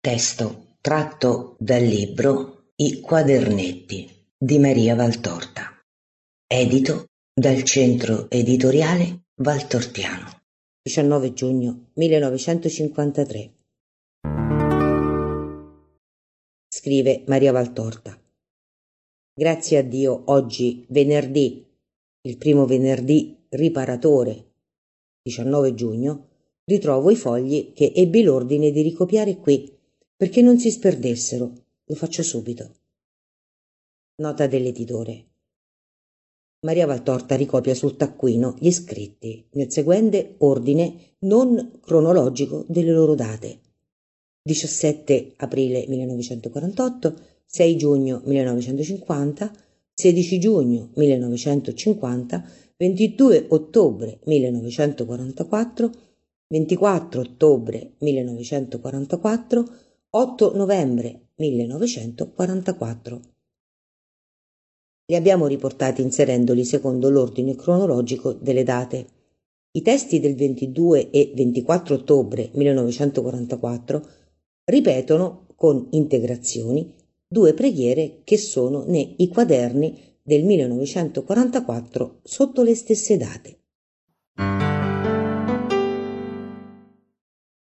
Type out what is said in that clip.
Testo tratto dal libro I quadernetti di Maria Valtorta, edito dal Centro Editoriale Valtortiano. 19 giugno 1953. Scrive Maria Valtorta. Grazie a Dio oggi venerdì, il primo venerdì riparatore, 19 giugno, ritrovo i fogli che ebbi l'ordine di ricopiare qui, perché non si sperdessero. Lo faccio subito. Nota dell'editore. Maria Valtorta ricopia sul taccuino gli scritti nel seguente ordine non cronologico delle loro date: 17 aprile 1948, 6 giugno 1950, 16 giugno 1950, 22 ottobre 1944, 24 ottobre 1944, 8 novembre 1944. Li abbiamo riportati inserendoli secondo l'ordine cronologico delle date. I testi del 22 e 24 ottobre 1944 ripetono, con integrazioni, due preghiere che sono nei quaderni del 1944 sotto le stesse date.